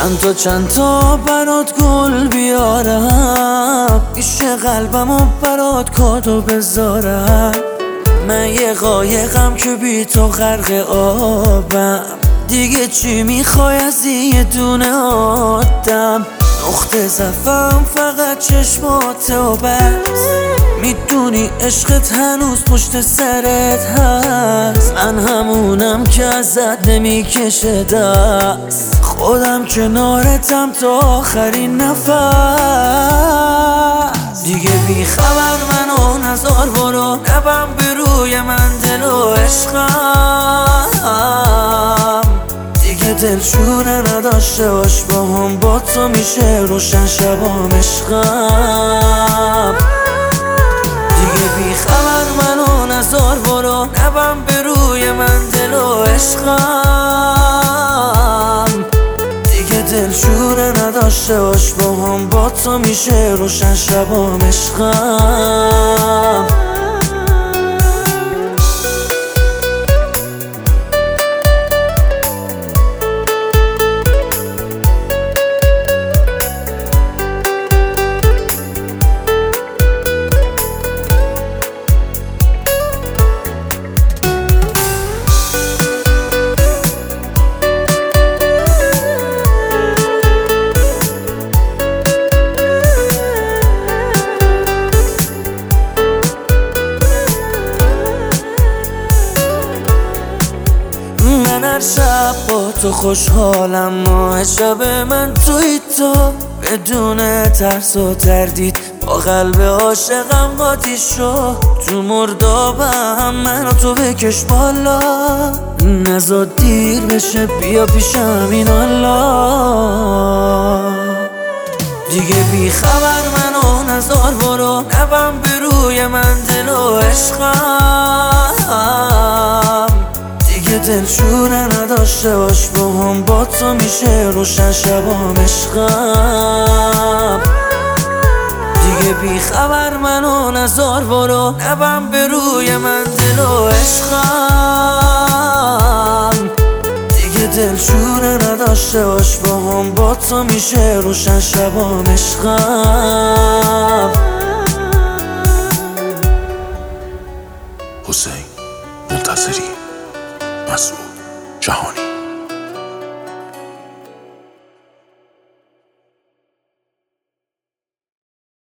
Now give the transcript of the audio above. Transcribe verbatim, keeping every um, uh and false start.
چند تا چند تا برات گل بیارم، پیش قلبمو برات کادو بذارم. من یه قایقم که بی تو غرق آبم، دیگه چی میخوای از یه دونه آدم؟ نقطه ضعفم فقط چشماته و بس، میدونی عشقت هنوز پشت سرت هست. من همونم که ازت نمیکشه دست، خودم کنارتم تا آخرین نفس. دیگه بی خبر منو نزار برو، نبم به روی من دل و عشقم. دیگه دلشونه نداشته باش با هم، با تو میشه روشن شبام عشقم. دیگه بی خبر منو نزار برو، نبم به روی من دل و عشقم. دیگه دلشونه نداشته باش با هم، با تو میشه روشن شبام عشقم. من هر شب با تو خوشحالم، ماه شب من توی تو، بدون ترس و تردید با قلب عاشقم قاطی شو. تو مردابم منو تو بکش بالا، نزاد دیر بشه بیا پیشم این الله. دیگه بی خبر منو نزار برو، نبم به روی من دل و عشقم. دیگه دلشونه نداشته باش با هم، با تو میشه روشن شبام عشقم. دیگه بی خبر منو نزار برو، نبم به روی من دل و عشقم. دیگه دلشونه نداشته باش با هم، با تو میشه روشن شبام عشقم.